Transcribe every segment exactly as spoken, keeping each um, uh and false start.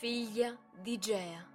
Figlia di Gea.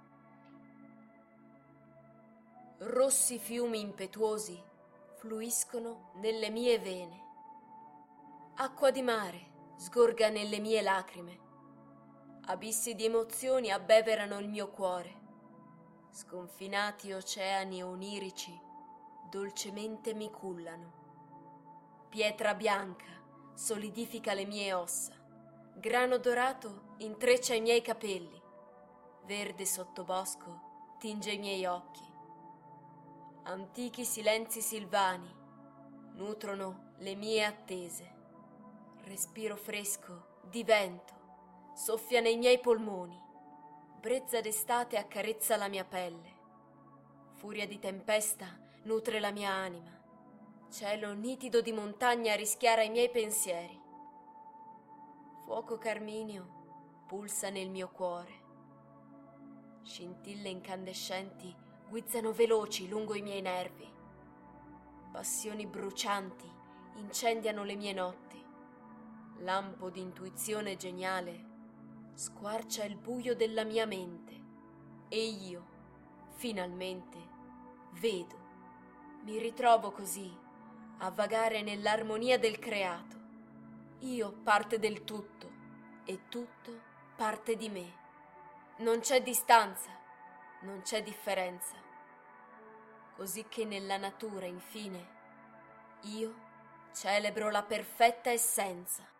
Rossi fiumi impetuosi fluiscono nelle mie vene. Acqua di mare sgorga nelle mie lacrime. Abissi di emozioni abbeverano il mio cuore. Sconfinati oceani onirici dolcemente mi cullano. Pietra bianca solidifica le mie ossa. Grano dorato intreccia i miei capelli. Verde sottobosco tinge i miei occhi. Antichi silenzi silvani nutrono le mie attese. Respiro fresco di vento soffia nei miei polmoni. Brezza d'estate accarezza la mia pelle. Furia di tempesta nutre la mia anima. Cielo nitido di montagna rischiara i miei pensieri. Fuoco carminio pulsa nel mio cuore. Scintille incandescenti guizzano veloci lungo i miei nervi. Passioni brucianti incendiano le mie notti. Lampo di intuizione geniale squarcia il buio della mia mente e io, finalmente, vedo. Mi ritrovo così a vagare nell'armonia del creato. Io parte del tutto e tutto parte di me. Non c'è distanza, non c'è differenza. Così che nella natura, infine, io celebro la perfetta essenza.